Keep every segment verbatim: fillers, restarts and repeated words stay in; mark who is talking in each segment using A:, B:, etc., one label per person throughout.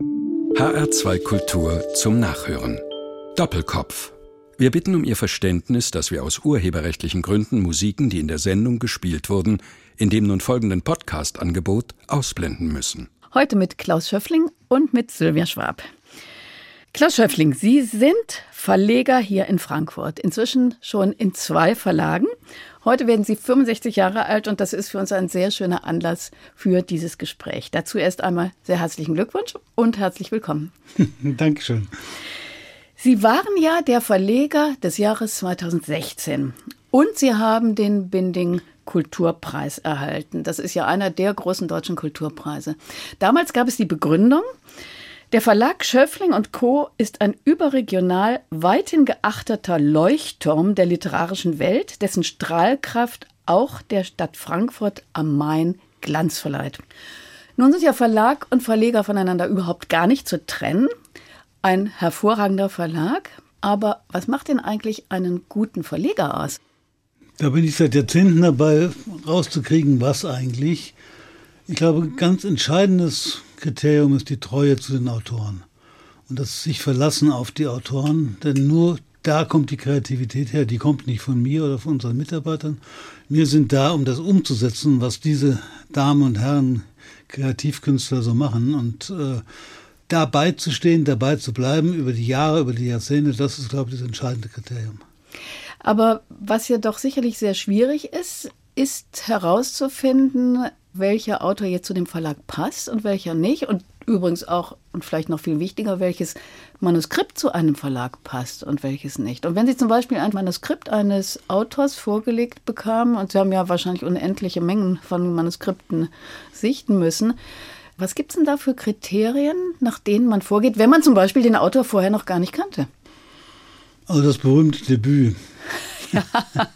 A: H R zwei Kultur zum Nachhören. Doppelkopf. Wir bitten um Ihr Verständnis, dass wir aus urheberrechtlichen Gründen Musiken, die in der Sendung gespielt wurden, in dem nun folgenden Podcast-Angebot ausblenden müssen.
B: Heute mit Klaus Schöffling und mit Sylvia Schwab. Klaus Schöffling, Sie sind Verleger hier in Frankfurt, inzwischen schon in zwei Verlagen. Heute werden Sie fünfundsechzig Jahre alt und das ist für uns ein sehr schöner Anlass für dieses Gespräch. Dazu erst einmal sehr herzlichen Glückwunsch und herzlich willkommen.
C: Dankeschön.
B: Sie waren ja der Verleger des Jahres zweitausendsechzehn und Sie haben den Binding Kulturpreis erhalten. Das ist ja einer der großen deutschen Kulturpreise. Damals gab es die Begründung: Der Verlag Schöffling und Co. ist ein überregional weithin geachteter Leuchtturm der literarischen Welt, dessen Strahlkraft auch der Stadt Frankfurt am Main Glanz verleiht. Nun sind ja Verlag und Verleger voneinander überhaupt gar nicht zu trennen. Ein hervorragender Verlag, aber was macht denn eigentlich einen guten Verleger aus?
C: Da bin ich seit Jahrzehnten dabei, rauszukriegen, was eigentlich. Ich glaube, ein ganz entscheidendes Kriterium ist die Treue zu den Autoren. Und das sich verlassen auf die Autoren, denn nur da kommt die Kreativität her. Die kommt nicht von mir oder von unseren Mitarbeitern. Wir sind da, um das umzusetzen, was diese Damen und Herren Kreativkünstler so machen. Und äh, dabei zu stehen, dabei zu bleiben, über die Jahre, über die Jahrzehnte, das ist, glaube ich, das entscheidende Kriterium.
B: Aber was ja doch sicherlich sehr schwierig ist, ist herauszufinden, welcher Autor jetzt zu dem Verlag passt und welcher nicht. Und übrigens auch, und vielleicht noch viel wichtiger, welches Manuskript zu einem Verlag passt und welches nicht. Und wenn Sie zum Beispiel ein Manuskript eines Autors vorgelegt bekamen, und Sie haben ja wahrscheinlich unendliche Mengen von Manuskripten sichten müssen, was gibt es denn da für Kriterien, nach denen man vorgeht, wenn man zum Beispiel den Autor vorher noch gar nicht kannte?
C: Also das berühmte Debüt. Ja.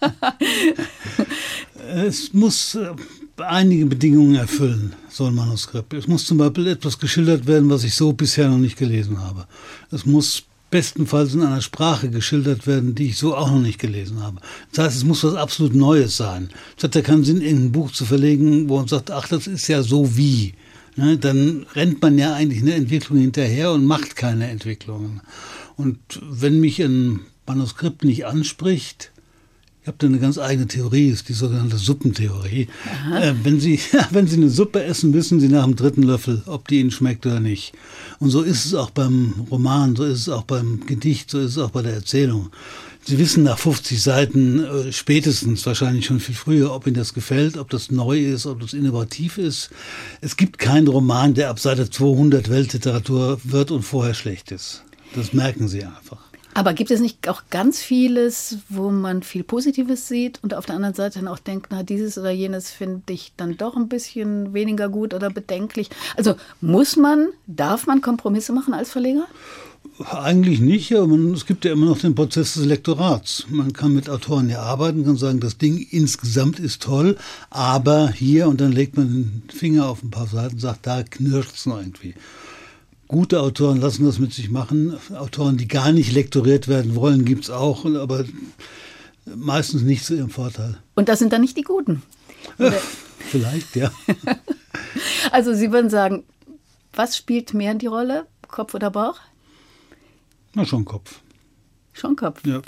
C: Es muss einige Bedingungen erfüllen, so ein Manuskript. Es muss zum Beispiel etwas geschildert werden, was ich so bisher noch nicht gelesen habe. Es muss bestenfalls in einer Sprache geschildert werden, die ich so auch noch nicht gelesen habe. Das heißt, es muss was absolut Neues sein. Es hat ja keinen Sinn, irgendein Buch zu verlegen, wo man sagt, ach, das ist ja so wie. Ne, dann rennt man ja eigentlich eine Entwicklung hinterher und macht keine Entwicklungen. Und wenn mich ein Manuskript nicht anspricht, ich habe da eine ganz eigene Theorie, ist die sogenannte Suppentheorie. Äh, wenn Sie, wenn Sie eine Suppe essen, wissen Sie nach dem dritten Löffel, ob die Ihnen schmeckt oder nicht. Und so ist es auch beim Roman, so ist es auch beim Gedicht, so ist es auch bei der Erzählung. Sie wissen nach fünfzig Seiten äh, spätestens, wahrscheinlich schon viel früher, ob Ihnen das gefällt, ob das neu ist, ob das innovativ ist. Es gibt keinen Roman, der ab Seite zweihundert Weltliteratur wird und vorher schlecht ist. Das merken Sie einfach.
B: Aber gibt es nicht auch ganz vieles, wo man viel Positives sieht und auf der anderen Seite dann auch denkt, na, dieses oder jenes finde ich dann doch ein bisschen weniger gut oder bedenklich? Also muss man, darf man Kompromisse machen als Verleger?
C: Eigentlich nicht, aber man, es gibt ja immer noch den Prozess des Lektorats. Man kann mit Autoren ja arbeiten, kann sagen, das Ding insgesamt ist toll, aber hier, und dann legt man den Finger auf ein paar Seiten und sagt, da knirscht es noch irgendwie. Gute Autoren lassen das mit sich machen. Autoren, die gar nicht lektoriert werden wollen, gibt es auch, aber meistens nicht zu ihrem Vorteil.
B: Und das sind dann nicht die Guten?
C: Ja, vielleicht, ja.
B: Also Sie würden sagen, was spielt mehr die Rolle, Kopf oder Bauch?
C: Na, schon Kopf.
B: Schon Kopf.
C: Ja.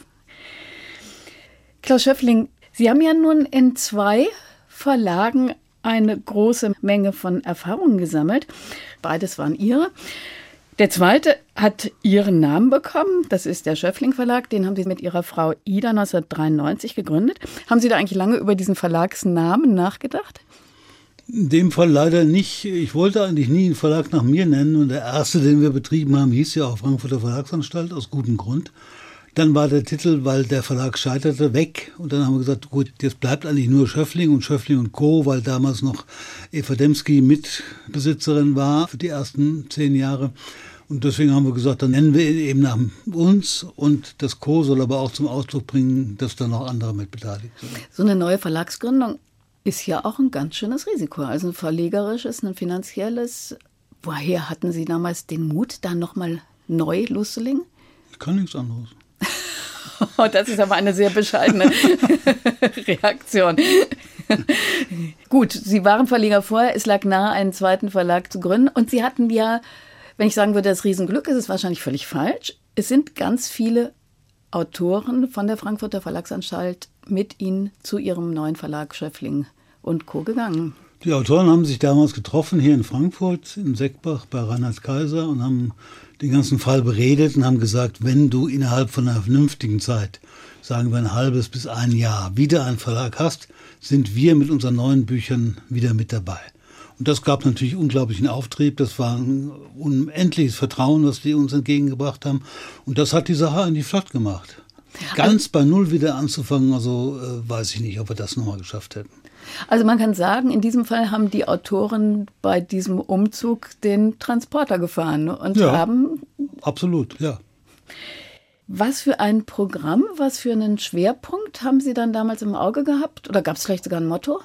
B: Klaus Schöffling, Sie haben ja nun in zwei Verlagen eine große Menge von Erfahrungen gesammelt. Beides waren Ihre. Der zweite hat Ihren Namen bekommen. Das ist der Schöffling Verlag. Den haben Sie mit Ihrer Frau Ida neunzehnhundertdreiundneunzig gegründet. Haben Sie da eigentlich lange über diesen Verlagsnamen nachgedacht?
C: In dem Fall leider nicht. Ich wollte eigentlich nie einen Verlag nach mir nennen. Und der erste, den wir betrieben haben, hieß ja auch Frankfurter Verlagsanstalt, aus gutem Grund. Dann war der Titel, weil der Verlag scheiterte, weg. Und dann haben wir gesagt, gut, jetzt bleibt eigentlich nur Schöffling und Schöffling und Co., weil damals noch Eva Dembski Mitbesitzerin war für die ersten zehn Jahre. Und deswegen haben wir gesagt, dann nennen wir ihn eben nach uns. Und das Co. soll aber auch zum Ausdruck bringen, dass da noch andere mit beteiligt sind.
B: So eine neue Verlagsgründung ist ja auch ein ganz schönes Risiko. Also ein verlegerisches, ein finanzielles. Woher hatten Sie damals den Mut, da nochmal neu loszulegen?
C: Ich kann nichts anderes.
B: Oh, das ist aber eine sehr bescheidene Reaktion. Gut, Sie waren Verleger vorher, es lag nahe, einen zweiten Verlag zu gründen. Und Sie hatten ja Wenn ich sagen würde, das Riesenglück, ist es wahrscheinlich völlig falsch. Es sind ganz viele Autoren von der Frankfurter Verlagsanstalt mit Ihnen zu Ihrem neuen Verlag Schöffling und Co. gegangen.
C: Die Autoren haben sich damals getroffen hier in Frankfurt, in Seckbach bei Reinhard Kaiser und haben den ganzen Fall beredet und haben gesagt, wenn du innerhalb von einer vernünftigen Zeit, sagen wir ein halbes bis ein Jahr, wieder einen Verlag hast, sind wir mit unseren neuen Büchern wieder mit dabei. Und das gab natürlich unglaublichen Auftrieb, das war ein unendliches Vertrauen, was die uns entgegengebracht haben. Und das hat die Sache eigentlich flott gemacht. Ganz bei Null wieder anzufangen, also äh, weiß ich nicht, ob wir das nochmal geschafft hätten.
B: Also man kann sagen, in diesem Fall haben die Autoren bei diesem Umzug den Transporter gefahren und
C: ja,
B: haben...
C: Absolut, ja.
B: Was für ein Programm, was für einen Schwerpunkt haben Sie dann damals im Auge gehabt? Oder gab es vielleicht sogar ein Motto?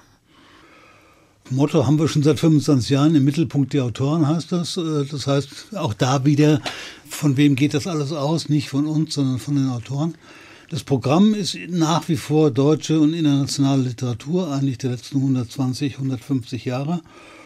C: Motto haben wir schon seit fünfundzwanzig Jahren, im Mittelpunkt die Autoren heißt das. Das heißt, auch da wieder, von wem geht das alles aus? Nicht von uns, sondern von den Autoren. Das Programm ist nach wie vor deutsche und internationale Literatur, eigentlich der letzten hundertzwanzig, hundertfünfzig Jahre.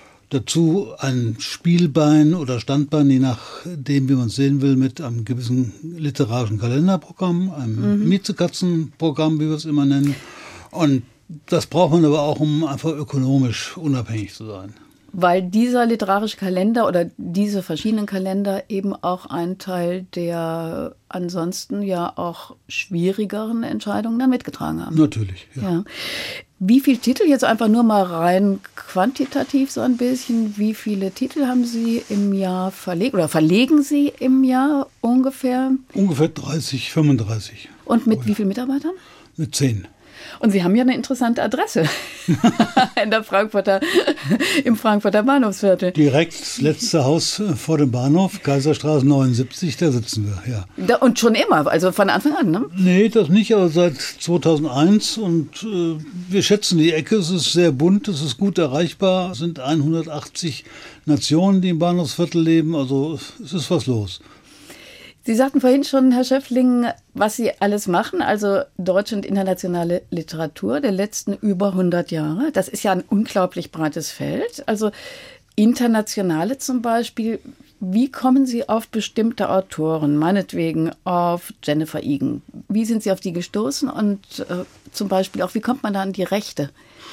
C: Dazu ein Spielbein oder Standbein, je nachdem, wie man es sehen will, mit einem gewissen literarischen Kalenderprogramm, einem mhm. Miezekatzenprogramm, wie wir es immer nennen. Und das braucht man aber auch, um einfach ökonomisch unabhängig zu sein.
B: Weil dieser literarische Kalender oder diese verschiedenen Kalender eben auch ein Teil der ansonsten ja auch schwierigeren Entscheidungen dann mitgetragen haben.
C: Natürlich, ja.
B: ja. Wie viele Titel, jetzt einfach nur mal rein quantitativ so ein bisschen, wie viele Titel haben Sie im Jahr verlegt oder verlegen Sie im Jahr ungefähr?
C: Ungefähr dreißig, fünfunddreißig.
B: Und mit
C: oh ja.
B: wie vielen Mitarbeitern?
C: Mit zehn.
B: Und Sie haben ja eine interessante Adresse in der Frankfurter, im Frankfurter Bahnhofsviertel.
C: Direkt das letzte Haus vor dem Bahnhof, Kaiserstraße neunundsiebzig, da sitzen wir, ja.
B: Da, und schon immer, also von Anfang an, ne?
C: Nee, das nicht, aber seit zweitausendeins und äh, wir schätzen die Ecke, es ist sehr bunt, es ist gut erreichbar, es sind hundertachtzig Nationen, die im Bahnhofsviertel leben, also es ist was los.
B: Sie sagten vorhin schon, Herr Schöffling, was Sie alles machen, also deutsche und internationale Literatur der letzten über hundert Jahre. Das ist ja ein unglaublich breites Feld. Also internationale zum Beispiel. Wie kommen Sie auf bestimmte Autoren, meinetwegen auf Jennifer Egan? Wie sind Sie auf die gestoßen und äh, zum Beispiel auch, wie kommt man da an die Rechte?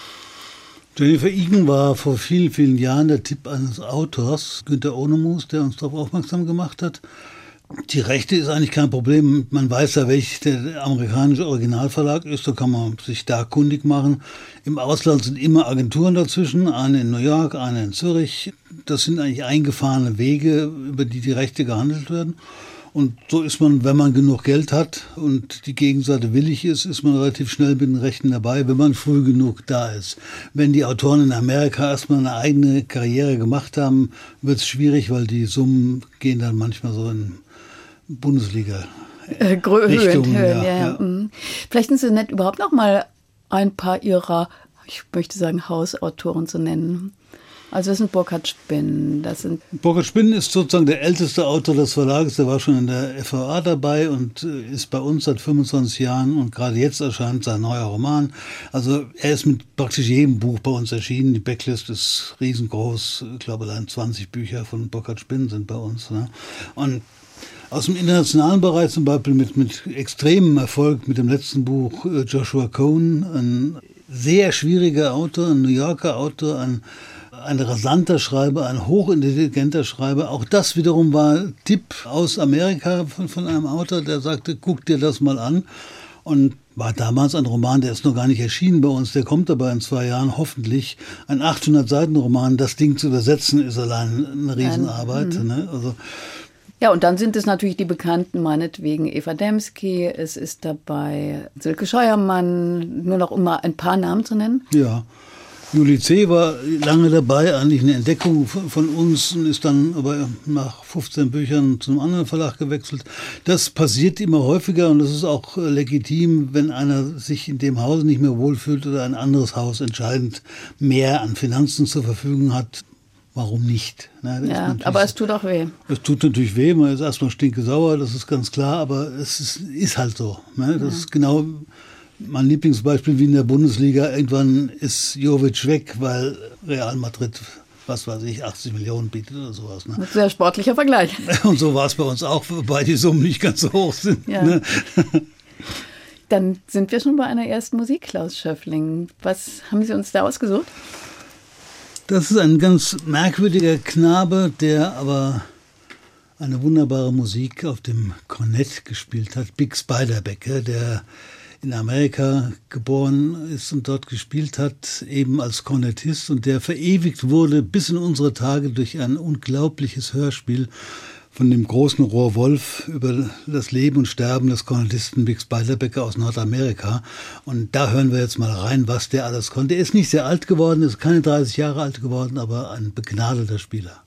C: Jennifer Egan war vor vielen, vielen Jahren der Tipp eines Autors, Günter Ohnemus, der uns darauf aufmerksam gemacht hat. Die Rechte ist eigentlich kein Problem. Man weiß ja, welcher der amerikanische Originalverlag ist. Da kann man sich da kundig machen. Im Ausland sind immer Agenturen dazwischen. Eine in New York, eine in Zürich. Das sind eigentlich eingefahrene Wege, über die die Rechte gehandelt werden. Und so ist man, wenn man genug Geld hat und die Gegenseite willig ist, ist man relativ schnell mit den Rechten dabei, wenn man früh genug da ist. Wenn die Autoren in Amerika erstmal eine eigene Karriere gemacht haben, wird es schwierig, weil die Summen gehen dann manchmal so in Bundesliga.
B: Äh, Höhen, ja, ja. Ja. Vielleicht sind Sie nett, überhaupt noch mal ein paar Ihrer, ich möchte sagen, Hausautoren zu nennen. Also das sind Burkhard Spinn. Das sind
C: Burkhard Spinn ist sozusagen der älteste Autor des Verlages. Der war schon in der F V A dabei und ist bei uns seit fünfundzwanzig Jahren. Und gerade jetzt erscheint sein neuer Roman. Also er ist mit praktisch jedem Buch bei uns erschienen. Die Backlist ist riesengroß. Ich glaube, allein zwanzig Bücher von Burkhard Spinn sind bei uns. Ne? Und aus dem internationalen Bereich zum Beispiel mit, mit extremem Erfolg mit dem letzten Buch Joshua Cohen, ein sehr schwieriger Autor, ein New Yorker Autor, ein, ein rasanter Schreiber, ein hochintelligenter Schreiber. Auch das wiederum war Tipp aus Amerika von, von einem Autor, der sagte, guck dir das mal an. Und war damals ein Roman, der ist noch gar nicht erschienen bei uns, der kommt aber in zwei Jahren hoffentlich. Ein achthundert Seiten Roman, das Ding zu übersetzen, ist allein eine Riesenarbeit. Mhm. Ne? Also
B: ja, und dann sind es natürlich die Bekannten, meinetwegen Eva Dembski, es ist dabei Silke Scheuermann, nur noch um mal ein paar Namen zu nennen.
C: Ja, Julie C. war lange dabei, eigentlich eine Entdeckung von uns und ist dann aber nach fünfzehn Büchern zum anderen Verlag gewechselt. Das passiert immer häufiger und das ist auch legitim, wenn einer sich in dem Haus nicht mehr wohlfühlt oder ein anderes Haus entscheidend mehr an Finanzen zur Verfügung hat. Warum nicht? Ne,
B: ja, aber es tut auch weh.
C: Es tut natürlich weh, man ist erstmal stinkesauer, das ist ganz klar, aber es ist, ist halt so. Ne? Das ja. ist genau mein Lieblingsbeispiel wie in der Bundesliga. Irgendwann ist Jovic weg, weil Real Madrid was weiß ich, achtzig Millionen bietet oder sowas. Ne?
B: Ein sehr sportlicher Vergleich.
C: Und so war es bei uns auch, wobei die Summen nicht ganz so hoch sind.
B: Ja.
C: Ne?
B: Dann sind wir schon bei einer ersten Musik, Klaus Schöffling. Was haben Sie uns da ausgesucht?
C: Das ist ein ganz merkwürdiger Knabe, der aber eine wunderbare Musik auf dem Kornett gespielt hat. Bix Beiderbecke, der in Amerika geboren ist und dort gespielt hat, eben als Kornettist, und der verewigt wurde bis in unsere Tage durch ein unglaubliches Hörspiel von dem großen Rohr Wolf über das Leben und Sterben des Kornettisten Bix Beiderbecke aus Nordamerika. Und da hören wir jetzt mal rein, was der alles konnte. Er ist nicht sehr alt geworden, ist keine dreißig Jahre alt geworden, aber ein begnadeter Spieler.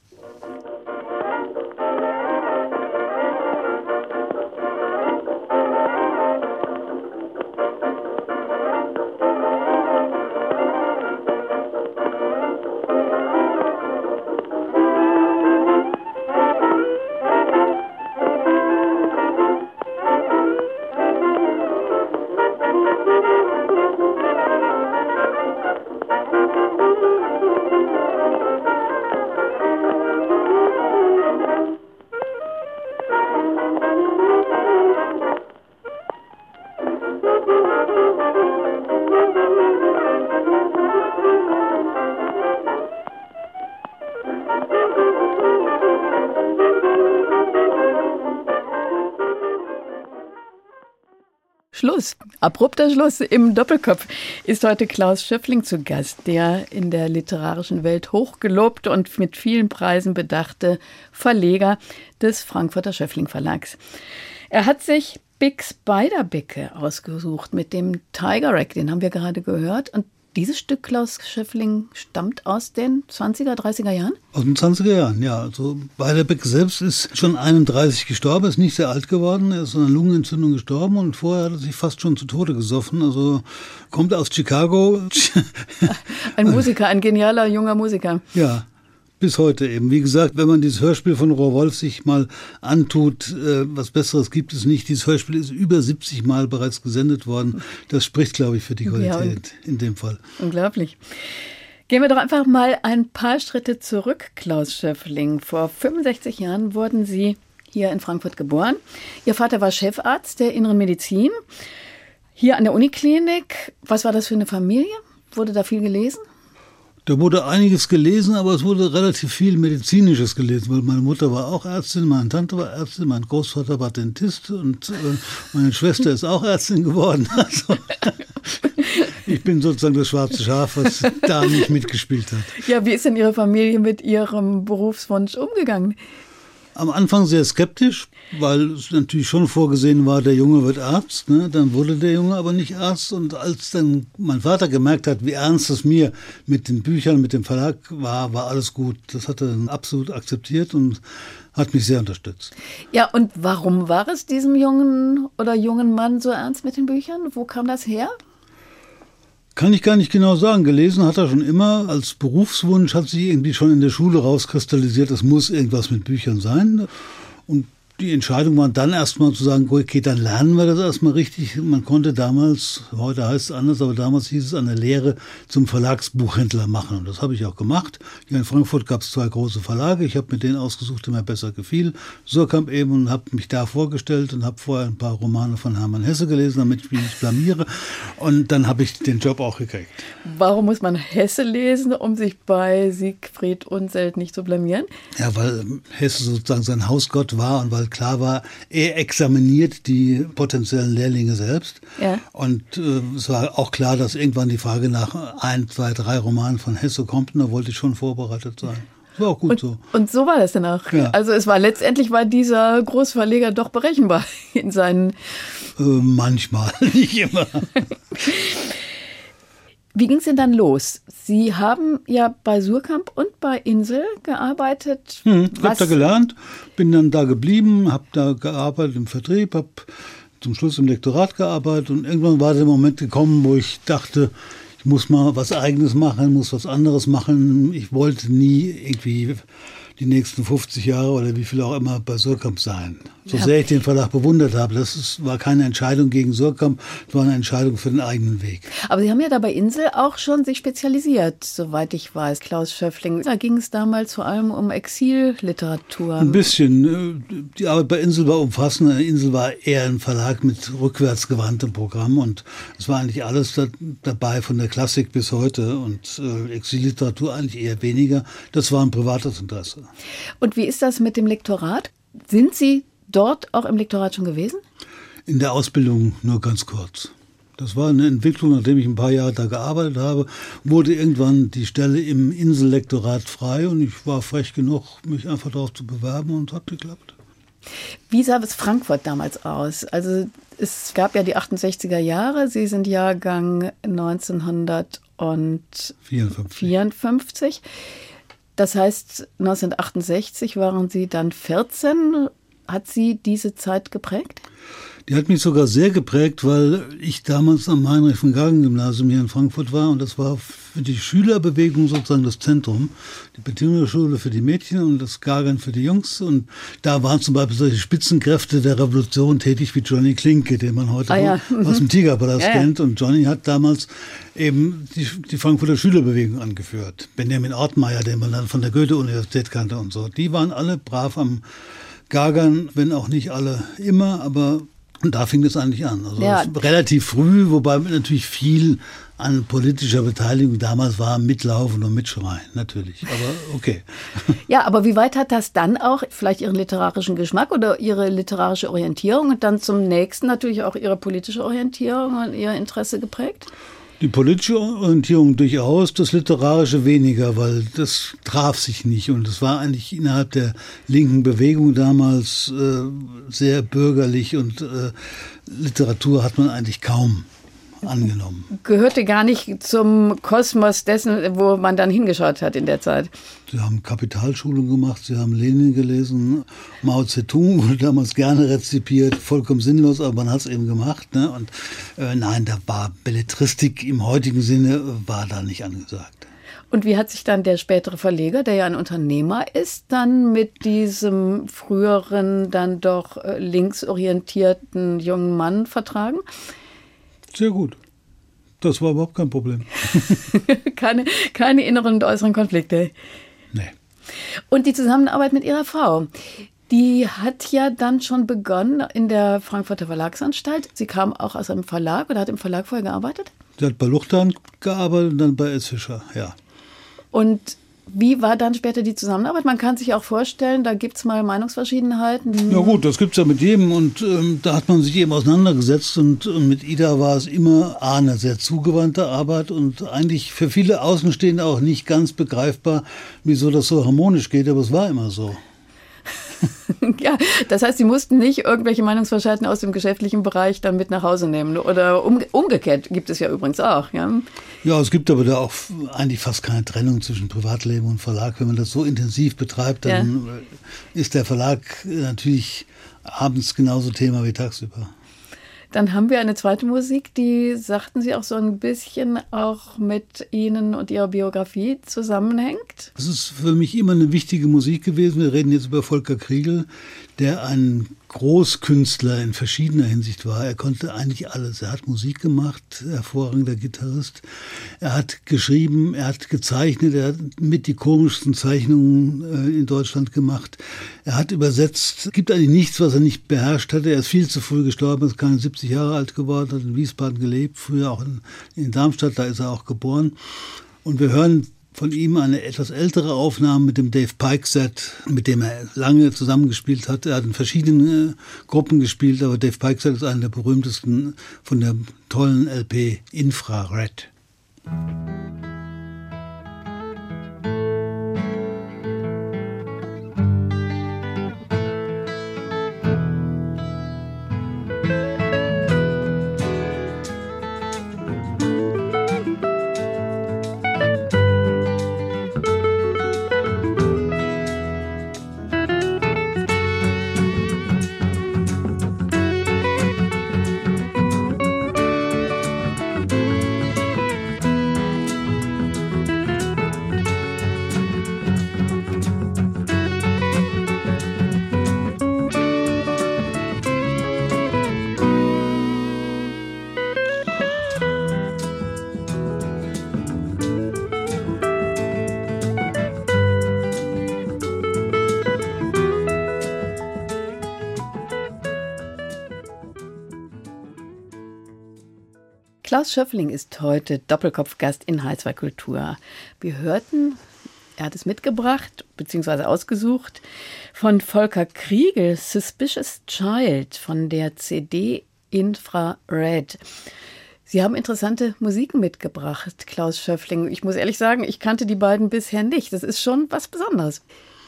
B: Schluss, abrupter Schluss. Im Doppelkopf ist heute Klaus Schöffling zu Gast, der in der literarischen Welt hochgelobte und mit vielen Preisen bedachte Verleger des Frankfurter Schöffling Verlags. Er hat sich Bix Beiderbecke ausgesucht mit dem Tiger Rag, den haben wir gerade gehört. Und dieses Stück, Klaus Schöffling, stammt aus den zwanziger, dreißiger Jahren?
C: Aus den zwanziger Jahren, ja. Also Beiderbecke selbst ist schon einunddreißig gestorben, ist nicht sehr alt geworden. Er ist an einer Lungenentzündung gestorben und vorher hat er sich fast schon zu Tode gesoffen. Also kommt aus Chicago.
B: Ein Musiker, ein genialer junger Musiker.
C: Ja. Bis heute eben. Wie gesagt, wenn man dieses Hörspiel von Rohr Wolf sich mal antut, äh, was Besseres gibt es nicht. Dieses Hörspiel ist über siebzig Mal bereits gesendet worden. Das spricht, glaube ich, für die Qualität ja, in dem Fall.
B: Unglaublich. Gehen wir doch einfach mal ein paar Schritte zurück, Klaus Schöffling. Vor fünfundsechzig Jahren wurden Sie hier in Frankfurt geboren. Ihr Vater war Chefarzt der Inneren Medizin. Hier an der Uniklinik. Was war das für eine Familie? Wurde da viel gelesen?
C: Da wurde einiges gelesen, aber es wurde relativ viel Medizinisches gelesen, weil meine Mutter war auch Ärztin, meine Tante war Ärztin, mein Großvater war Dentist und äh, meine Schwester ist auch Ärztin geworden. Also, ich bin sozusagen das schwarze Schaf, was da nicht mitgespielt hat.
B: Ja, wie ist denn Ihre Familie mit Ihrem Berufswunsch umgegangen?
C: Am Anfang sehr skeptisch, weil es natürlich schon vorgesehen war, der Junge wird Arzt. Ne? Dann wurde der Junge aber nicht Arzt. Und als dann mein Vater gemerkt hat, wie ernst es mir mit den Büchern, mit dem Verlag war, war alles gut. Das hat er dann absolut akzeptiert und hat mich sehr unterstützt.
B: Ja, und warum war es diesem jungen oder jungen Mann so ernst mit den Büchern? Wo kam das her?
C: Kann ich gar nicht genau sagen. Gelesen hat er schon immer. Als Berufswunsch hat sich irgendwie schon in der Schule rauskristallisiert, es muss irgendwas mit Büchern sein. Und die Entscheidung war dann erstmal zu sagen, okay, dann lernen wir das erstmal richtig. Man konnte damals, heute heißt es anders, aber damals hieß es eine Lehre zum Verlagsbuchhändler machen. Und das habe ich auch gemacht. Hier in Frankfurt gab es zwei große Verlage. Ich habe mir den ausgesucht, der mir besser gefiel. Surkamp eben, und habe mich da vorgestellt und habe vorher ein paar Romane von Hermann Hesse gelesen, damit ich mich nicht blamiere. Und dann habe ich den Job auch gekriegt.
B: Warum muss man Hesse lesen, um sich bei Siegfried Unseld nicht zu blamieren?
C: Ja, weil Hesse sozusagen sein Hausgott war und weil klar war, er examiniert die potenziellen Lehrlinge selbst. Ja. Und äh, es war auch klar, dass irgendwann die Frage nach ein, zwei, drei Romanen von Hesse kommt, und da wollte ich schon vorbereitet sein. Das war auch gut
B: und,
C: so.
B: Und so war das dann auch. Ja. Also es war letztendlich war dieser Großverleger doch berechenbar in seinen...
C: Äh, manchmal, nicht immer.
B: Wie ging es denn dann los? Sie haben ja bei Surkamp und bei Insel gearbeitet.
C: Hm, ich habe da gelernt, bin dann da geblieben, habe da gearbeitet im Vertrieb, habe zum Schluss im Lektorat gearbeitet, und irgendwann war der Moment gekommen, wo ich dachte, ich muss mal was Eigenes machen, muss was anderes machen. Ich wollte nie irgendwie die nächsten fünfzig Jahre oder wie viel auch immer bei Surkamp sein. So
B: Ja.
C: sehr ich den Verlag bewundert habe, das ist, war keine Entscheidung gegen Surkamp, es war eine Entscheidung für den eigenen Weg.
B: Aber Sie haben ja da bei Insel auch schon sich spezialisiert, soweit ich weiß, Klaus Schöffling. Da ging es damals vor allem um Exilliteratur.
C: Ein bisschen. Die Arbeit bei Insel war umfassend. Insel war eher ein Verlag mit rückwärts gewandtem Programm und es war eigentlich alles da, dabei, von der Klassik bis heute und äh, Exilliteratur eigentlich eher weniger. Das war ein privates Interesse.
B: Und wie ist das mit dem Lektorat? Sind Sie dort auch im Lektorat schon gewesen?
C: In der Ausbildung nur ganz kurz. Das war eine Entwicklung, nachdem ich ein paar Jahre da gearbeitet habe, wurde irgendwann die Stelle im Insellektorat frei und ich war frech genug, mich einfach darauf zu bewerben und hat geklappt.
B: Wie sah es Frankfurt damals aus? Also es gab ja die achtundsechziger Jahre, Sie sind Jahrgang neunzehnhundertvierundfünfzig. Das heißt, neunzehnhundertachtundsechzig waren Sie dann vierzehn. Hat Sie diese Zeit geprägt?
C: Die hat mich sogar sehr geprägt, weil ich damals am Heinrich-von-Gaggen-Gymnasium hier in Frankfurt war und das war für die Schülerbewegung sozusagen das Zentrum. Die Bettina-Schule für die Mädchen und das Gagern für die Jungs. Und da waren zum Beispiel solche Spitzenkräfte der Revolution tätig wie Johnny Klinke, den man heute
B: ah, ja.
C: aus dem Tigerpalast
B: ja, ja.
C: kennt. Und Johnny hat damals eben die, die Frankfurter Schülerbewegung angeführt. Benjamin Ortmeier, den man dann von der Goethe-Universität kannte und so. Die waren alle brav am Gagern, wenn auch nicht alle immer, aber und da fing das eigentlich an. Also
B: ja.
C: relativ früh, wobei natürlich viel an politischer Beteiligung damals war, mitlaufen und mitschreien, natürlich. Aber okay.
B: Ja, aber wie weit hat das dann auch vielleicht Ihren literarischen Geschmack oder Ihre literarische Orientierung und dann zum nächsten natürlich auch Ihre politische Orientierung und Ihr Interesse geprägt?
C: Die politische Orientierung durchaus, das Literarische weniger, weil das traf sich nicht. Und es war eigentlich innerhalb der linken Bewegung damals äh, sehr bürgerlich und äh, Literatur hat man eigentlich kaum angenommen.
B: Gehörte gar nicht zum Kosmos dessen, wo man dann hingeschaut hat in der Zeit.
C: Sie haben Kapitalschulung gemacht, Sie haben Lenin gelesen, Mao Zedong wurde damals gerne rezipiert, vollkommen sinnlos, aber man hat es eben gemacht. Ne? Und äh, nein, da war Belletristik im heutigen Sinne, war da nicht angesagt.
B: Und wie hat sich dann der spätere Verleger, der ja ein Unternehmer ist, dann mit diesem früheren, dann doch äh, linksorientierten jungen Mann vertragen?
C: Sehr gut. Das war überhaupt kein Problem.
B: keine, keine inneren und äußeren Konflikte.
C: Nee.
B: Und die Zusammenarbeit mit Ihrer Frau, die hat ja dann schon begonnen in der Frankfurter Verlagsanstalt. Sie kam auch aus einem Verlag oder hat im Verlag vorher gearbeitet?
C: Sie hat bei Luchtan gearbeitet und dann bei S. Fischer, ja.
B: Und wie war dann später die Zusammenarbeit? Man kann sich auch vorstellen, da gibt es mal Meinungsverschiedenheiten.
C: Ja gut, das gibt es ja mit jedem und ähm, da hat man sich eben auseinandergesetzt und, und mit Ida war es immer A, eine sehr zugewandte Arbeit und eigentlich für viele Außenstehende auch nicht ganz begreifbar, wieso das so harmonisch geht, aber es war immer so.
B: Ja, das heißt, Sie mussten nicht irgendwelche Meinungsverschiedenheiten aus dem geschäftlichen Bereich dann mit nach Hause nehmen. Oder um, umgekehrt gibt es ja übrigens auch. Ja?
C: Ja, es gibt aber da auch eigentlich fast keine Trennung zwischen Privatleben und Verlag. Wenn man das so intensiv betreibt, dann ja. ist der Verlag natürlich abends genauso Thema wie tagsüber.
B: Dann haben wir eine zweite Musik, die, sagten Sie, auch so ein bisschen auch mit Ihnen und Ihrer Biografie zusammenhängt.
C: Das ist für mich immer eine wichtige Musik gewesen. Wir reden jetzt über Volker Kriegel, der ein Großkünstler in verschiedener Hinsicht war. Er konnte eigentlich alles. Er hat Musik gemacht, hervorragender Gitarrist. Er hat geschrieben, er hat gezeichnet, er hat mit die komischsten Zeichnungen äh, in Deutschland gemacht. Er hat übersetzt. Es gibt eigentlich nichts, was er nicht beherrscht hatte. Er ist viel zu früh gestorben, ist keine siebzig Jahre alt geworden, hat in Wiesbaden gelebt, früher auch in, in Darmstadt, da ist er auch geboren. Und wir hören von ihm eine etwas ältere Aufnahme mit dem Dave Pike Set, mit dem er lange zusammengespielt hat. Er hat in verschiedenen äh, Gruppen gespielt, aber Dave Pike Set ist einer der berühmtesten von der tollen L P Infrared.
B: Klaus Schöffling ist heute Doppelkopfgast in H zwei Kultur. Wir hörten, er hat es mitgebracht bzw. ausgesucht, von Volker Kriegel, Suspicious Child von der C D Infrared. Sie haben interessante Musiken mitgebracht, Klaus Schöffling. Ich muss ehrlich sagen, ich kannte die beiden bisher nicht. Das ist schon was Besonderes.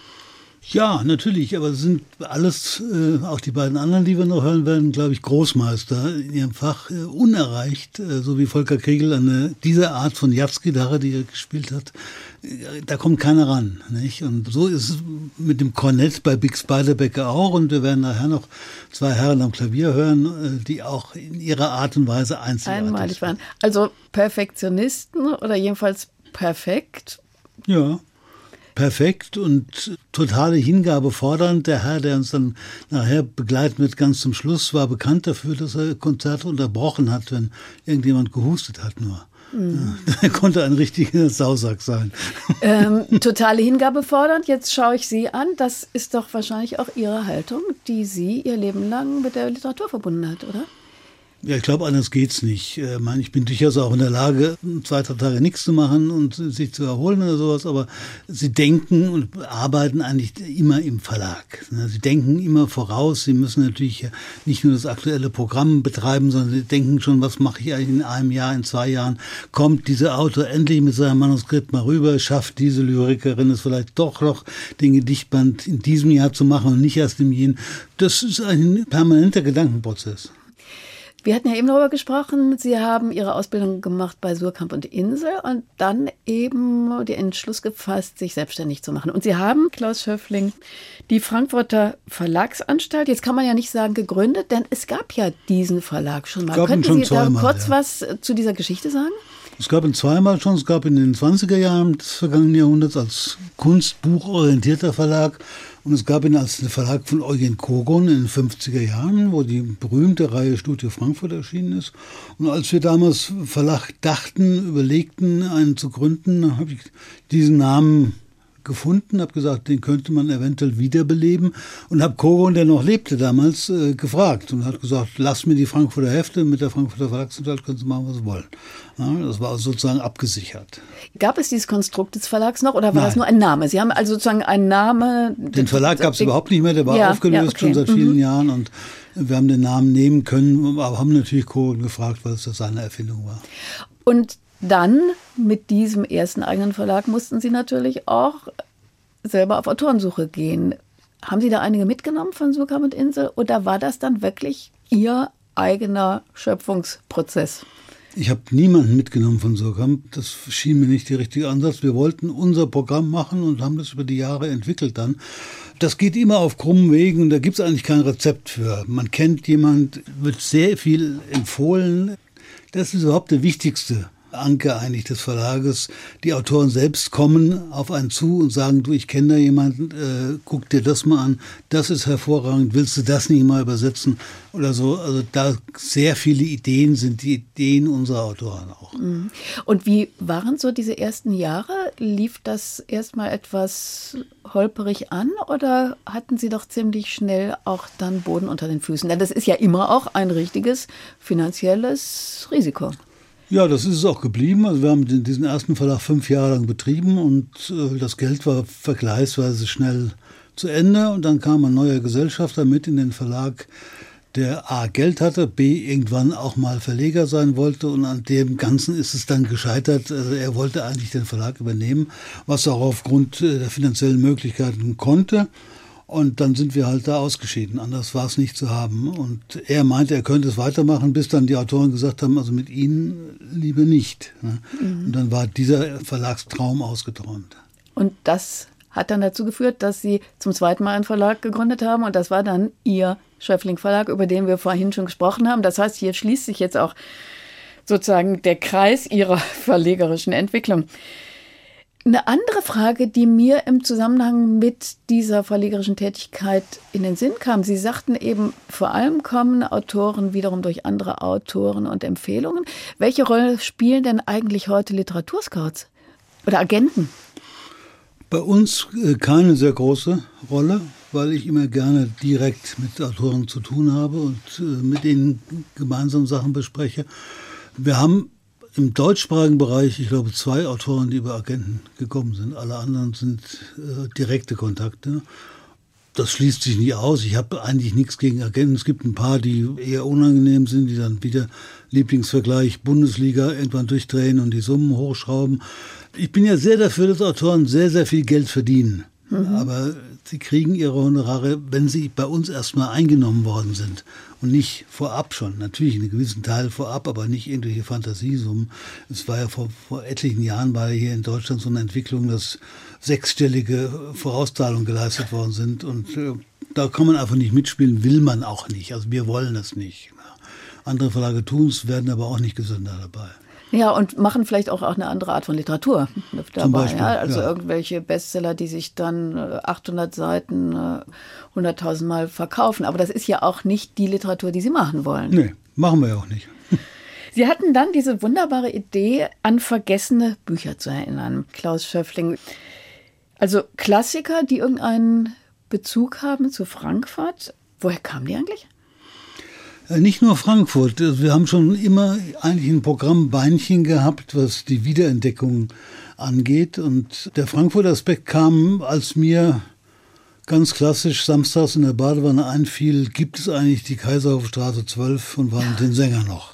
C: Ja, natürlich, aber es sind alles, äh, auch die beiden anderen, die wir noch hören werden, glaube ich, Großmeister in ihrem Fach, äh, unerreicht, äh, so wie Volker Kriegel an diese Art von Jazzgitarre, die er gespielt hat, äh, da kommt keiner ran, nicht? Und so ist es mit dem Kornett bei Bix Beiderbecke auch, und wir werden nachher noch zwei Herren am Klavier hören, äh, die auch in ihrer Art und Weise einzigartig
B: Einmalig waren. Also Perfektionisten oder jedenfalls perfekt.
C: Ja. Perfekt und totale Hingabe fordernd. Der Herr, der uns dann nachher begleiten wird, ganz zum Schluss, war bekannt dafür, dass er Konzerte unterbrochen hat, wenn irgendjemand gehustet hat nur. Mhm. Ja, er konnte ein richtiger Sausack sein.
B: Ähm, totale Hingabe fordernd. Jetzt schaue ich Sie an. Das ist doch wahrscheinlich auch Ihre Haltung, die Sie Ihr Leben lang mit der Literatur verbunden hat, oder?
C: Ja, ich glaube, anders geht's nicht. Ich bin durchaus auch in der Lage, zwei, drei Tage nichts zu machen und sich zu erholen oder sowas, aber sie denken und arbeiten eigentlich immer im Verlag. Sie denken immer voraus. Sie müssen natürlich nicht nur das aktuelle Programm betreiben, sondern sie denken schon, was mache ich eigentlich in einem Jahr, in zwei Jahren? Kommt dieser Autor endlich mit seinem Manuskript mal rüber? Schafft diese Lyrikerin es vielleicht doch noch, den Gedichtband in diesem Jahr zu machen und nicht erst im jenen? Das ist ein permanenter Gedankenprozess.
B: Wir hatten ja eben darüber gesprochen, Sie haben Ihre Ausbildung gemacht bei Suhrkamp und Insel und dann eben den Entschluss gefasst, sich selbstständig zu machen. Und Sie haben, Klaus Schöffling, die Frankfurter Verlagsanstalt, jetzt kann man ja nicht sagen gegründet, denn es gab ja diesen Verlag schon mal. Könnten
C: schon
B: Sie
C: zweimal,
B: da kurz
C: ja.
B: was zu dieser Geschichte sagen?
C: Es gab ihn zweimal schon. Es gab in den zwanziger Jahren des vergangenen Jahrhunderts als kunstbuchorientierter Verlag. Und es gab ihn als Verlag von Eugen Kogon in den fünfziger Jahren, wo die berühmte Reihe Studio Frankfurt erschienen ist. Und als wir damals Verlag dachten, überlegten, einen zu gründen, habe ich diesen Namen gefunden, habe gesagt, den könnte man eventuell wiederbeleben und habe Kogon, der noch lebte damals, äh, gefragt und hat gesagt, lasst mir die Frankfurter Hefte, mit der Frankfurter Verlagsanstalt können Sie machen, was Sie wollen. Ja, das war sozusagen abgesichert.
B: Gab es dieses Konstrukt des Verlags noch oder war
C: Nein.
B: das nur ein Name? Sie haben also sozusagen einen Namen.
C: Den Verlag gab es überhaupt nicht mehr, der war
B: ja,
C: aufgelöst
B: ja, okay.
C: schon seit vielen
B: mhm.
C: Jahren und wir haben den Namen nehmen können, aber haben natürlich Kogon gefragt, weil es das seine Erfindung war.
B: Und dann mit diesem ersten eigenen Verlag mussten Sie natürlich auch selber auf Autorensuche gehen. Haben Sie da einige mitgenommen von Suhrkamp und Insel oder war das dann wirklich Ihr eigener Schöpfungsprozess?
C: Ich habe niemanden mitgenommen von Suhrkamp. Das schien mir nicht der richtige Ansatz. Wir wollten unser Programm machen und haben das über die Jahre entwickelt dann. Das geht immer auf krummen Wegen und da gibt es eigentlich kein Rezept für. Man kennt jemand, wird sehr viel empfohlen. Das ist überhaupt der wichtigste Anker eigentlich des Verlages. Die Autoren selbst kommen auf einen zu und sagen, du, ich kenne da jemanden, äh, guck dir das mal an, das ist hervorragend, willst du das nicht mal übersetzen oder so. Also da sehr viele Ideen sind die Ideen unserer Autoren auch.
B: Und wie waren so diese ersten Jahre? Lief das erstmal etwas holperig an oder hatten Sie doch ziemlich schnell auch dann Boden unter den Füßen? Denn das ist ja immer auch ein richtiges finanzielles Risiko.
C: Ja, das ist es auch geblieben. Also wir haben diesen ersten Verlag fünf Jahre lang betrieben und äh, das Geld war vergleichsweise schnell zu Ende. Und dann kam ein neuer Gesellschafter mit in den Verlag, der A, Geld hatte, B, irgendwann auch mal Verleger sein wollte. Und an dem Ganzen ist es dann gescheitert. Also er wollte eigentlich den Verlag übernehmen, was er auch aufgrund der finanziellen Möglichkeiten konnte. Und dann sind wir halt da ausgeschieden. Anders war es nicht zu haben. Und er meinte, er könnte es weitermachen, bis dann die Autoren gesagt haben, also mit Ihnen lieber nicht. Mhm. Und dann war dieser Verlagstraum ausgeträumt.
B: Und das hat dann dazu geführt, dass Sie zum zweiten Mal einen Verlag gegründet haben. Und das war dann Ihr Schöffling Verlag, über den wir vorhin schon gesprochen haben. Das heißt, hier schließt sich jetzt auch sozusagen der Kreis Ihrer verlegerischen Entwicklung. Eine andere Frage, die mir im Zusammenhang mit dieser verlegerischen Tätigkeit in den Sinn kam. Sie sagten eben, vor allem kommen Autoren wiederum durch andere Autoren und Empfehlungen. Welche Rolle spielen denn eigentlich heute Literaturscouts oder Agenten?
C: Bei uns keine sehr große Rolle, weil ich immer gerne direkt mit Autoren zu tun habe und mit denen gemeinsam Sachen bespreche. Wir haben im deutschsprachigen Bereich, ich glaube, zwei Autoren, die über Agenten gekommen sind. Alle anderen sind äh, direkte Kontakte. Das schließt sich nicht aus. Ich habe eigentlich nichts gegen Agenten. Es gibt ein paar, die eher unangenehm sind, die dann wieder Lieblingsvergleich Bundesliga irgendwann durchdrehen und die Summen hochschrauben. Ich bin ja sehr dafür, dass Autoren sehr, sehr viel Geld verdienen. Mhm. Aber sie kriegen ihre Honorare, wenn sie bei uns erstmal eingenommen worden sind. Und nicht vorab schon. Natürlich einen gewissen Teil vorab, aber nicht irgendwelche Fantasiesummen. Es war ja vor, vor etlichen Jahren war hier in Deutschland so eine Entwicklung, dass sechsstellige Vorauszahlungen geleistet worden sind. Und äh, da kann man einfach nicht mitspielen, will man auch nicht. Also wir wollen das nicht. Andere Verlage tun es, werden aber auch nicht gesünder dabei.
B: Ja, und machen vielleicht auch, auch eine andere Art von Literatur dabei.
C: Zum Beispiel,
B: ja? Also
C: ja.
B: irgendwelche Bestseller, die sich dann achthundert Seiten, hunderttausend Mal verkaufen. Aber das ist ja auch nicht die Literatur, die Sie machen wollen.
C: Nee, machen wir ja auch nicht.
B: Sie hatten dann diese wunderbare Idee, an vergessene Bücher zu erinnern, Klaus Schöffling. Also Klassiker, die irgendeinen Bezug haben zu Frankfurt. Woher kamen die eigentlich?
C: Nicht nur Frankfurt. Wir haben schon immer eigentlich ein Programmbeinchen gehabt, was die Wiederentdeckung angeht. Und der Frankfurt-Aspekt kam, als mir ganz klassisch samstags in der Badewanne einfiel, gibt es eigentlich die Kaiserhofstraße zwölf von Valentin Sänger noch?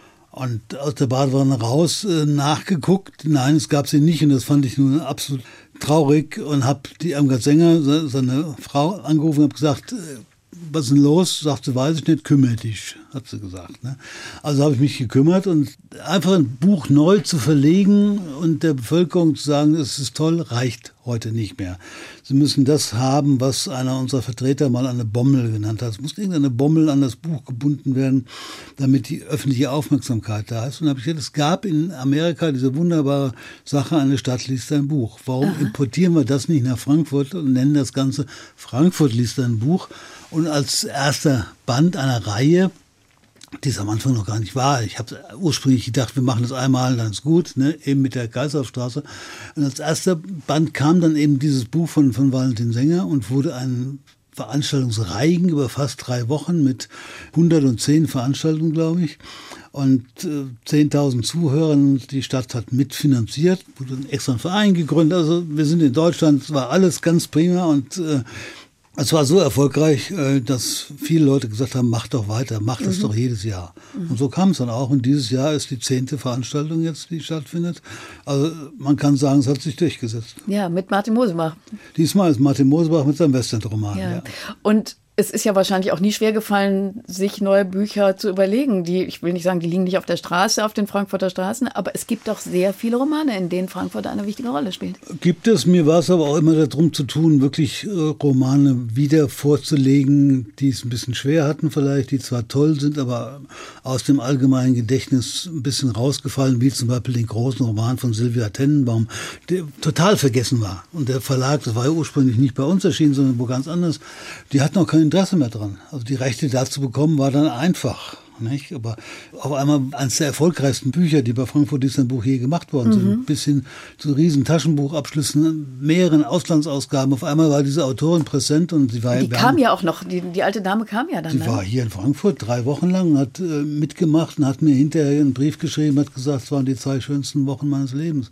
C: Und aus der Badewanne raus äh, nachgeguckt. Nein, es gab sie nicht. Und das fand ich nun absolut traurig. Und habe die Irmgard Sänger, seine Frau, angerufen und habe gesagt, äh, was ist denn los? Sagte, weiß ich nicht, kümmere dich, hat sie gesagt. Ne? Also habe ich mich gekümmert und einfach ein Buch neu zu verlegen und der Bevölkerung zu sagen, es ist toll, reicht heute nicht mehr. Sie müssen das haben, was einer unserer Vertreter mal eine Bommel genannt hat. Es muss irgendeine Bommel an das Buch gebunden werden, damit die öffentliche Aufmerksamkeit da ist. Und habe ich gesagt, es gab in Amerika diese wunderbare Sache, eine Stadt liest ein Buch. Warum Aha. importieren wir das nicht nach Frankfurt und nennen das Ganze Frankfurt liest ein Buch? Und als erster Band einer Reihe, die es am Anfang noch gar nicht war, ich habe ursprünglich gedacht, wir machen das einmal, dann ist gut, ne, eben mit der Kaiserhofstraße. Und als erster Band kam dann eben dieses Buch von, von Valentin Sänger und wurde ein Veranstaltungsreigen über fast drei Wochen mit hundertzehn Veranstaltungen, glaube ich. Und äh, zehntausend Zuhörern, die Stadt hat mitfinanziert, wurde ein extra ein Verein gegründet. Also wir sind in Deutschland, es war alles ganz prima und äh, es war so erfolgreich, dass viele Leute gesagt haben, mach doch weiter, mach das mhm. doch jedes Jahr. Mhm. Und so kam es dann auch. Und dieses Jahr ist die zehnte Veranstaltung jetzt, die stattfindet. Also man kann sagen, es hat sich durchgesetzt.
B: Ja, mit Martin Mosebach.
C: Diesmal ist Martin Mosebach mit seinem Westend-Roman.
B: Ja.
C: Ja.
B: Und es ist ja wahrscheinlich auch nie schwer gefallen, sich neue Bücher zu überlegen. Die, ich will nicht sagen, die liegen nicht auf der Straße, auf den Frankfurter Straßen, aber es gibt doch sehr viele Romane, in denen Frankfurt eine wichtige Rolle spielt. Gibt es. Mir war es aber auch immer darum zu tun, wirklich äh, Romane wieder vorzulegen, die es ein bisschen schwer hatten vielleicht, die zwar toll sind, aber aus dem allgemeinen Gedächtnis ein bisschen rausgefallen, wie zum Beispiel den großen Roman von Sylvia Tennenbaum, der total vergessen war. Und der Verlag, das war ja ursprünglich nicht bei uns erschienen, sondern wo ganz anders, die hatten auch keine Interesse mehr dran. Also die Rechte dazu bekommen war dann einfach. Nicht? Aber auf einmal eines der erfolgreichsten Bücher, die bei Frankfurt liest ein Buch je gemacht worden sind, mhm. bis hin zu riesen Taschenbuchabschlüssen, mehreren Auslandsausgaben. Auf einmal war diese Autorin präsent und sie war
D: die kam haben, ja auch noch, die, die alte Dame kam ja dann.
C: Sie
D: ne?
C: war hier in Frankfurt drei Wochen lang, hat äh, mitgemacht und hat mir hinterher einen Brief geschrieben, hat gesagt, es waren die zwei schönsten Wochen meines Lebens.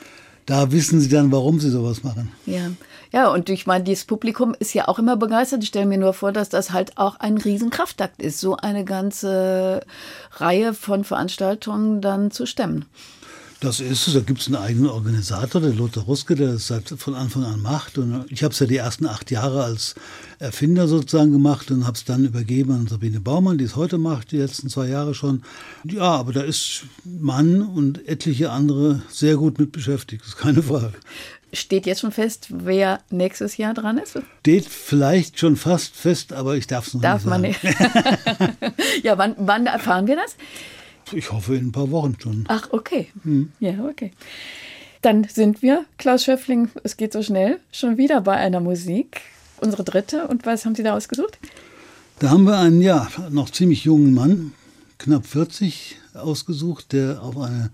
C: Da wissen Sie dann, warum Sie sowas machen.
B: Ja, ja, und ich meine, dieses Publikum ist ja auch immer begeistert. Ich stelle mir nur vor, dass das halt auch ein Riesenkraftakt ist, so eine ganze Reihe von Veranstaltungen dann zu stemmen.
C: Das ist es. Da gibt es einen eigenen Organisator, der Lothar Ruske, der das seit von Anfang an macht. Und ich habe es ja die ersten acht Jahre als Erfinder sozusagen gemacht und habe es dann übergeben an Sabine Baumann, die es heute macht, die letzten zwei Jahre schon. Ja, aber da ist Mann und etliche andere sehr gut mit beschäftigt, das ist keine Frage.
B: Steht jetzt schon fest, wer nächstes Jahr dran ist?
C: Steht vielleicht schon fast fest, aber ich darf es noch
B: darf
C: nicht sagen.
B: Darf man nicht. Ja, wann, wann erfahren wir das?
C: Ich hoffe in ein paar Wochen schon.
B: Ach, okay. Hm. Ja, okay. Dann sind wir, Klaus Schöffling, es geht so schnell, schon wieder bei einer Musik. Unsere dritte. Und was haben Sie da ausgesucht?
C: Da haben wir einen, ja, noch ziemlich jungen Mann, knapp vierzig, ausgesucht, der auf eine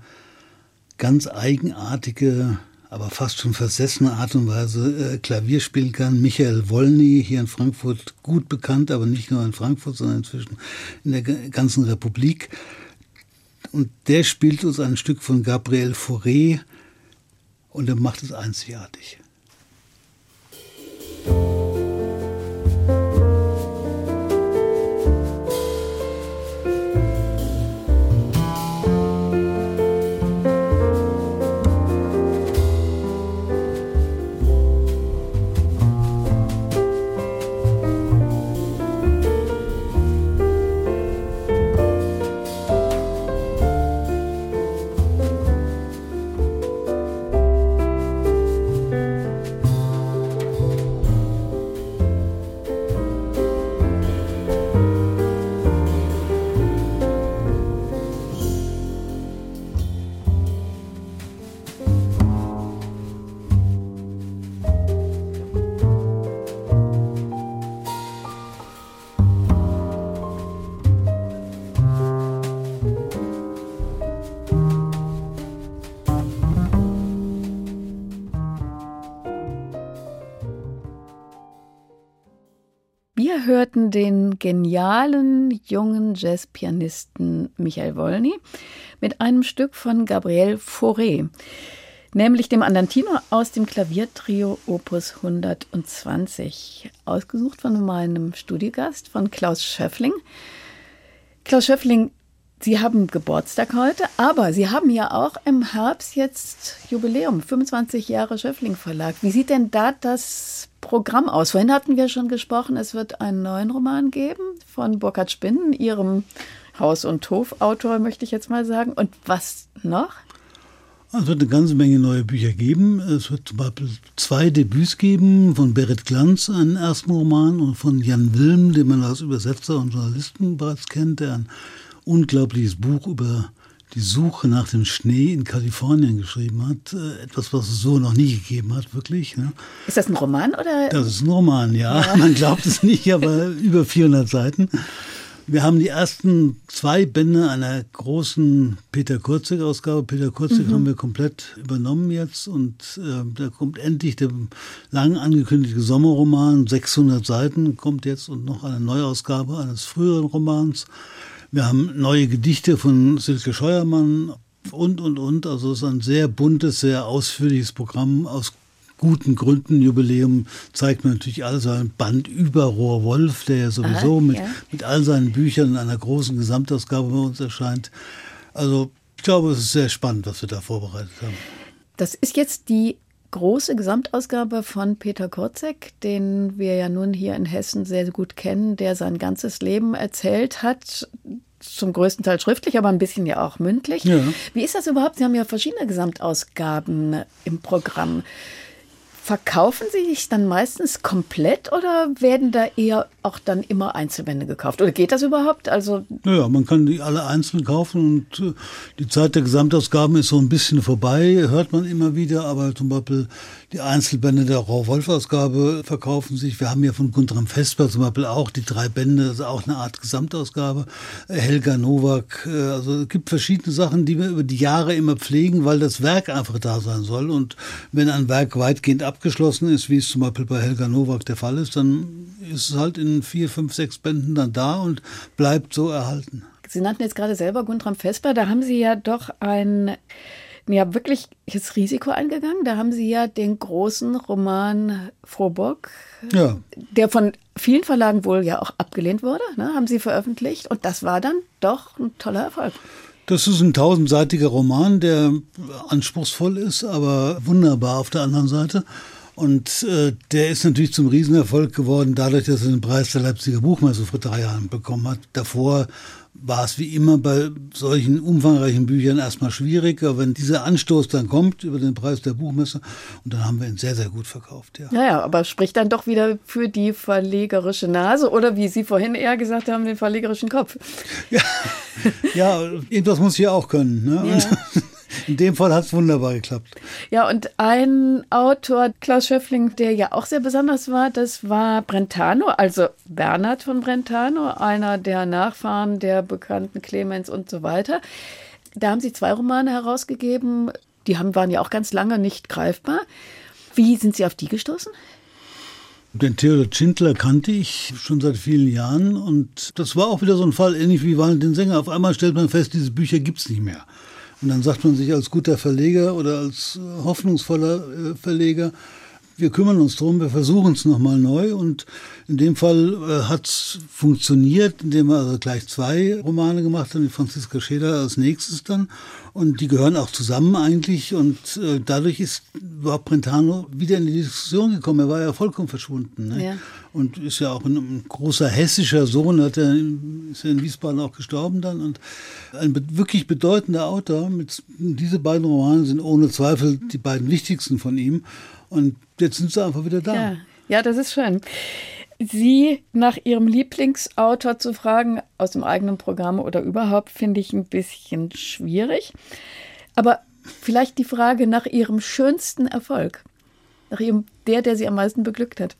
C: ganz eigenartige, aber fast schon versessene Art und Weise äh, Klavier spielen kann. Michael Wolny, hier in Frankfurt gut bekannt, aber nicht nur in Frankfurt, sondern inzwischen in der ganzen Republik. Und der spielt uns ein Stück von Gabriel Fauré und er macht es einzigartig.
B: Wir hörten den genialen jungen Jazzpianisten Michael Wolny mit einem Stück von Gabriel Fauré, nämlich dem Andantino aus dem Klaviertrio Opus hundertzwanzig, ausgesucht von meinem Studiogast, von Klaus Schöffling. Klaus Schöffling, Sie haben Geburtstag heute, aber Sie haben ja auch im Herbst jetzt Jubiläum, fünfundzwanzig Jahre Schöffling Verlag. Wie sieht denn da das Programm aus? Vorhin hatten wir schon gesprochen, es wird einen neuen Roman geben von Burkhard Spinnen, Ihrem Haus- und Hof-Autor, möchte ich jetzt mal sagen. Und was noch?
C: Es wird eine ganze Menge neue Bücher geben. Es wird zum Beispiel zwei Debüts geben, von Berit Glanz, einen ersten Roman, und von Jan Wilm, den man als Übersetzer und Journalisten bereits kennt, der ein unglaubliches Buch über die Suche nach dem Schnee in Kalifornien geschrieben hat. Etwas, was es so noch nie gegeben hat, wirklich. Ne?
B: Ist das ein Roman, oder?
C: Das ist ein Roman, ja.
B: ja.
C: Man glaubt es nicht, aber über vierhundert Seiten. Wir haben die ersten zwei Bände einer großen Peter Kurzig-Ausgabe. Peter Kurzig mhm. haben wir komplett übernommen jetzt. Und äh, da kommt endlich der lang angekündigte Sommerroman. sechshundert Seiten kommt jetzt, und noch eine Neuausgabe eines früheren Romans. Wir haben neue Gedichte von Silke Scheuermann und, und, und. Also es ist ein sehr buntes, sehr ausführliches Programm. Aus guten Gründen. Jubiläum zeigt man natürlich all seinen Band über Rohr Wolf, der ja sowieso Aha, mit, ja. mit all seinen Büchern in einer großen Gesamtausgabe bei uns erscheint. Also ich glaube, es ist sehr spannend, was wir da vorbereitet haben.
B: Das ist jetzt die große Gesamtausgabe von Peter Kurzig, den wir ja nun hier in Hessen sehr gut kennen, der sein ganzes Leben erzählt hat, zum größten Teil schriftlich, aber ein bisschen ja auch mündlich. Ja. Wie ist das überhaupt? Sie haben ja verschiedene Gesamtausgaben im Programm. Verkaufen Sie sich dann meistens komplett oder werden da eher auch dann immer Einzelbände gekauft? Oder geht das überhaupt? Also
C: ja, man kann die alle einzeln kaufen, und die Zeit der Gesamtausgaben ist so ein bisschen vorbei, hört man immer wieder, aber zum Beispiel die Einzelbände der Rohr-Wolf-Ausgabe verkaufen sich. Wir haben ja von Guntram Vesper zum Beispiel auch die drei Bände, das ist auch eine Art Gesamtausgabe. Helga Nowak, also es gibt verschiedene Sachen, die wir über die Jahre immer pflegen, weil das Werk einfach da sein soll. Und wenn ein Werk weitgehend abgeschlossen ist, wie es zum Beispiel bei Helga Nowak der Fall ist, dann ist es halt in vier, fünf, sechs Bänden dann da und bleibt so erhalten.
B: Sie nannten jetzt gerade selber Guntram Vesper, da haben Sie ja doch ein, ja wirklich jetzt Risiko eingegangen. Da haben Sie ja den großen Roman Frohburg, ja. der von vielen Verlagen wohl ja auch abgelehnt wurde, ne, haben Sie veröffentlicht, und das war dann doch ein toller Erfolg.
C: Das ist ein tausendseitiger Roman, der anspruchsvoll ist, aber wunderbar auf der anderen Seite. Und äh, der ist natürlich zum Riesenerfolg geworden, dadurch, dass er den Preis der Leipziger Buchmesse vor drei Jahren bekommen hat. Davor war es wie immer bei solchen umfangreichen Büchern erstmal schwierig, aber wenn dieser Anstoß dann kommt über den Preis der Buchmesse, und dann haben wir ihn sehr, sehr gut verkauft. Ja.
B: Naja, aber spricht dann doch wieder für die verlegerische Nase oder, wie Sie vorhin eher gesagt haben, den verlegerischen Kopf.
C: Ja, ja, irgendwas muss ich ja auch können. Ne? Ja. In dem Fall hat es wunderbar geklappt.
B: Ja, und ein Autor, Klaus Schöffling, der ja auch sehr besonders war, das war Brentano, also Bernhard von Brentano, einer der Nachfahren der bekannten Clemens und so weiter. Da haben Sie zwei Romane herausgegeben, die haben, waren ja auch ganz lange nicht greifbar. Wie sind Sie auf die gestoßen?
C: Den Theodor Schindler kannte ich schon seit vielen Jahren und das war auch wieder so ein Fall, ähnlich wie Valentin Sänger. Auf einmal stellt man fest, diese Bücher gibt es nicht mehr. Und dann sagt man sich als guter Verleger oder als hoffnungsvoller Verleger, wir kümmern uns drum, wir versuchen es nochmal neu und in dem Fall äh, hat es funktioniert, indem wir also gleich zwei Romane gemacht haben, die Franziska Schäder als nächstes dann und die gehören auch zusammen eigentlich und äh, dadurch ist überhaupt Brentano wieder in die Diskussion gekommen, er war ja vollkommen verschwunden, ne? Ja. Und ist ja auch ein, ein großer hessischer Sohn, hat er, ist ja in Wiesbaden auch gestorben dann und ein be- wirklich bedeutender Autor, mit, diese beiden Romane sind ohne Zweifel die beiden wichtigsten von ihm. Und jetzt sind sie einfach wieder da.
B: Ja, ja, das ist schön. Sie nach Ihrem Lieblingsautor zu fragen, aus dem eigenen Programm oder überhaupt, finde ich ein bisschen schwierig. Aber vielleicht die Frage nach Ihrem schönsten Erfolg. Nach Ihrem, der, der Sie am meisten beglückt hat.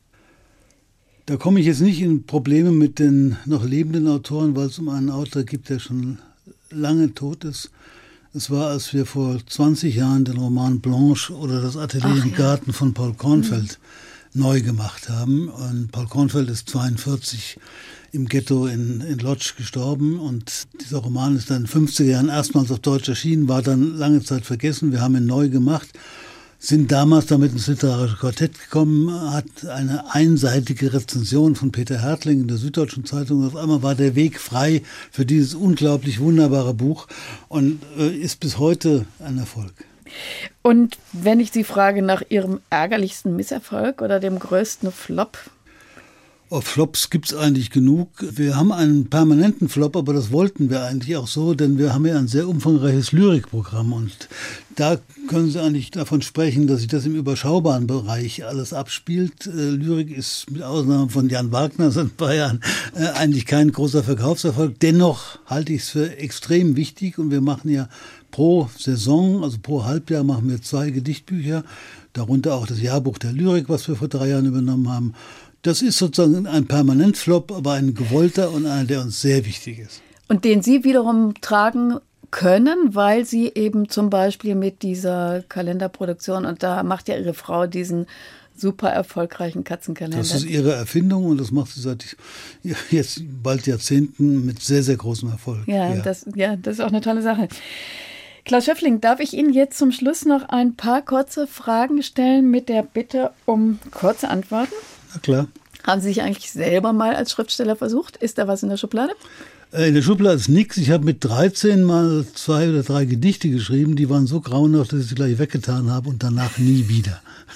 C: Da komme ich jetzt nicht in Probleme mit den noch lebenden Autoren, weil es um einen Autor gibt, der schon lange tot ist. Es war, als wir vor zwanzig Jahren den Roman Blanche oder das Atelier Ach, im Garten ja. von Paul Kornfeld mhm. neu gemacht haben. Und Paul Kornfeld ist zweiundvierzig im Ghetto in, in Lodz gestorben. Und dieser Roman ist dann in den fünfziger Jahren erstmals auf Deutsch erschienen, war dann lange Zeit vergessen. Wir haben ihn neu gemacht, sind damals damit ins literarische Quartett gekommen, hat eine einseitige Rezension von Peter Hertling in der Süddeutschen Zeitung. Auf einmal war der Weg frei für dieses unglaublich wunderbare Buch und äh, ist bis heute ein Erfolg.
B: Und wenn ich Sie frage nach Ihrem ärgerlichsten Misserfolg oder dem größten Flop?
C: Oh, Flops gibt es eigentlich genug. Wir haben einen permanenten Flop, aber das wollten wir eigentlich auch so, denn wir haben ja ein sehr umfangreiches Lyrikprogramm und da können Sie eigentlich davon sprechen, dass sich das im überschaubaren Bereich alles abspielt. Äh, Lyrik ist mit Ausnahme von Jan Wagner seit ein paar Jahren äh, eigentlich kein großer Verkaufserfolg. Dennoch halte ich es für extrem wichtig und wir machen ja pro Saison, also pro Halbjahr machen wir zwei Gedichtbücher, darunter auch das Jahrbuch der Lyrik, was wir vor drei Jahren übernommen haben. Das ist sozusagen ein Permanentflop, aber ein gewollter und einer, der uns sehr wichtig ist.
B: Und den Sie wiederum tragen können, weil Sie eben zum Beispiel mit dieser Kalenderproduktion, und da macht ja Ihre Frau diesen super erfolgreichen Katzenkalender.
C: Das ist ihre Erfindung und das macht sie seit jetzt bald Jahrzehnten mit sehr, sehr großem Erfolg.
B: Ja, ja. Das, ja, das ist auch eine tolle Sache. Klaus Schöffling, darf ich Ihnen jetzt zum Schluss noch ein paar kurze Fragen stellen mit der Bitte um kurze Antworten?
C: Na klar.
B: Haben Sie sich eigentlich selber mal als Schriftsteller versucht? Ist da was in der Schublade?
C: In der Schublade ist nichts. Ich habe mit dreizehn mal zwei oder drei Gedichte geschrieben. Die waren so grauenhaft, dass ich sie gleich weggetan habe und danach nie wieder.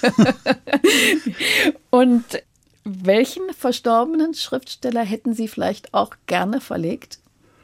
B: Und welchen verstorbenen Schriftsteller hätten Sie vielleicht auch gerne verlegt?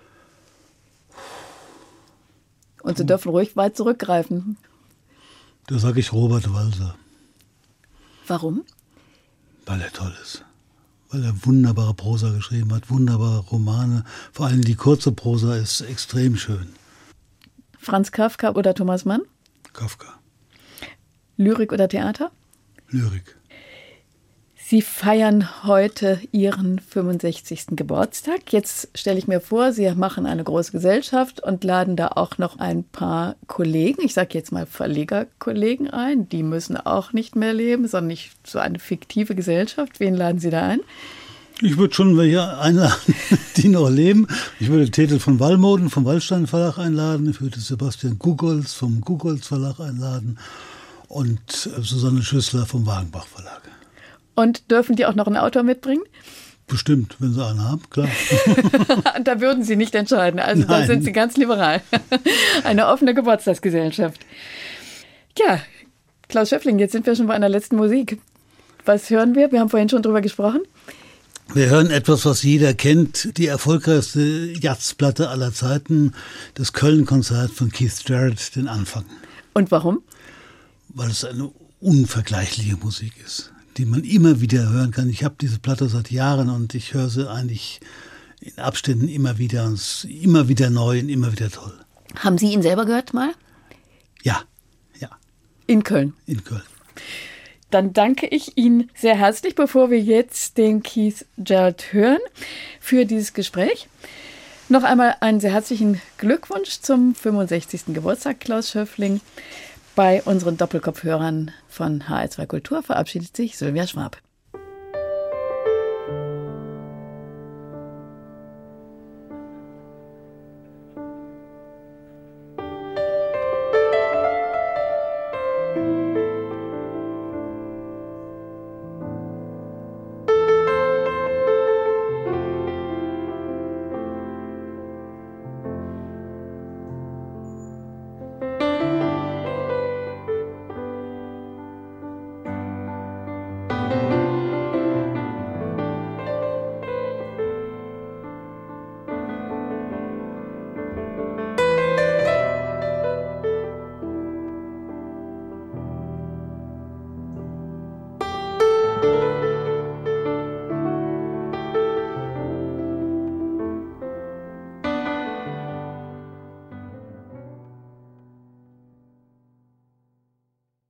B: Und Sie dürfen ruhig weit zurückgreifen.
C: Da sage ich Robert Walser.
B: Warum?
C: Weil er toll ist. Weil er wunderbare Prosa geschrieben hat, wunderbare Romane. Vor allem die kurze Prosa ist extrem schön.
B: Franz Kafka oder Thomas Mann?
C: Kafka.
B: Lyrik oder Theater?
C: Lyrik.
B: Sie feiern heute Ihren fünfundsechzigsten Geburtstag. Jetzt stelle ich mir vor, Sie machen eine große Gesellschaft und laden da auch noch ein paar Kollegen, ich sage jetzt mal Verlegerkollegen ein. Die müssen auch nicht mehr leben, sondern nicht so eine fiktive Gesellschaft. Wen laden Sie da ein?
C: Ich würde schon welche einladen, die noch leben. Ich würde Thetel von Wallmoden vom Wallstein Verlag einladen. Ich würde Sebastian Gugolz vom Gugolz Verlag einladen und Susanne Schüssler vom Wagenbach Verlag.
B: Und dürfen die auch noch einen Autor mitbringen?
C: Bestimmt, wenn sie einen haben, klar.
B: Da würden Sie nicht entscheiden. Also Nein. Da sind Sie ganz liberal. Eine offene Geburtstagsgesellschaft. Ja, Klaus Schöffling, jetzt sind wir schon bei einer letzten Musik. Was hören wir? Wir haben vorhin schon drüber gesprochen.
C: Wir hören etwas, was jeder kennt. Die erfolgreichste Jazzplatte aller Zeiten. Das Köln-Konzert von Keith Jarrett, den Anfang.
B: Und warum?
C: Weil es eine unvergleichliche Musik ist, die man immer wieder hören kann. Ich habe diese Platte seit Jahren und ich höre sie eigentlich in Abständen immer wieder und es ist immer wieder neu und immer wieder toll.
B: Haben Sie ihn selber gehört mal?
C: Ja, ja.
B: In Köln?
C: In Köln.
B: Dann danke ich Ihnen sehr herzlich, bevor wir jetzt den Keith Jarrett hören, für dieses Gespräch. Noch einmal einen sehr herzlichen Glückwunsch zum fünfundsechzigsten Geburtstag, Klaus Schöffling. Bei unseren Doppelkopfhörern von H R zwei Kultur verabschiedet sich Sylvia Schwab.